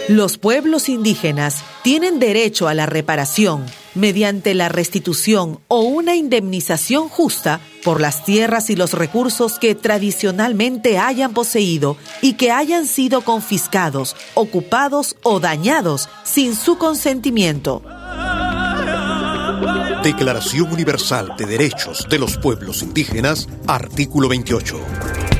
Los pueblos indígenas tienen derecho a la reparación mediante la restitución o una indemnización justa por las tierras y los recursos que tradicionalmente hayan poseído y que hayan sido confiscados, ocupados o dañados sin su consentimiento. Declaración Universal de Derechos de los Pueblos Indígenas, artículo 28.